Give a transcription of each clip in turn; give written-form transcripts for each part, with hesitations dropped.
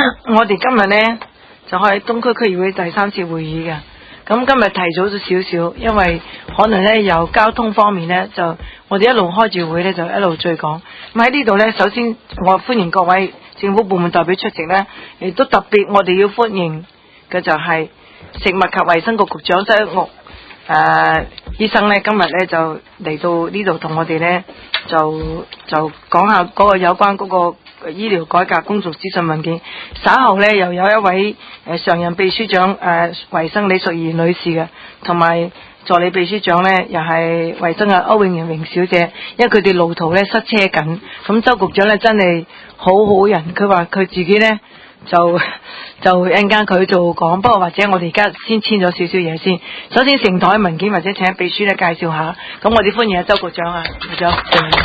我哋今日呢，就開東區區議會第3次會議嘅。咁今日提早咗少少，因為可能呢由交通方面呢，就我哋一路開住會呢，就一路再講。咁喺呢度呢，首先我歡迎各位政府部門代表出席呢，亦都特別我哋要歡迎嘅就係食物及衛生局局長周一嶽醫生呢，今日呢就嚟到呢度同我哋呢，就講下嗰個有關嗰個醫療改革工作諮詢文件。稍後呢，又有一位常任秘書長衛生李淑儀女士嘅，同埋助理秘書長呢，又係衛生嘅歐永榮小姐，因為佢哋路途呢塞車緊。咁周局長呢，真係好好人，佢話佢自己呢，就一陣間佢做講，不過或者我哋而家先簽咗少少嘢先。首先成台文件或者請秘書咧介紹下。咁我哋歡迎周局長啊，局長。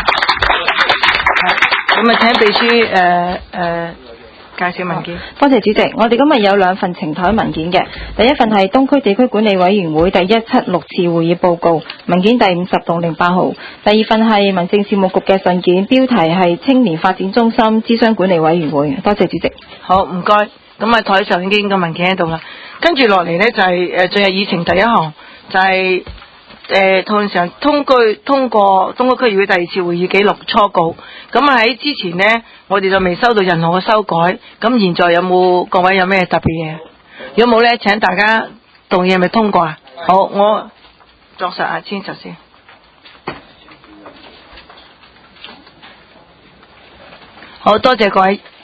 咁請秘書介紹文件。 多謝主席，我哋今日有2份呈台文件嘅。第一份係東區地區管理委員會第176次會議報告，文件第50同08號。第二份係民政事務局嘅信件，標題係青年發展中心諮詢管理委員會。多謝主席。 好，唔該。咁啊，台上已經個文件喺度啦。跟住落嚟呢，就係進入議程第一項，就係討論上通過東區區議會第2次會議記錄初稿。咁喺之前呢，我哋就未收到任何嘅修改。咁現在有冇各位有咩特別嘢？有冇呢？請大家動議係咪通過啊？好，我作實啊，簽實先。好多謝各位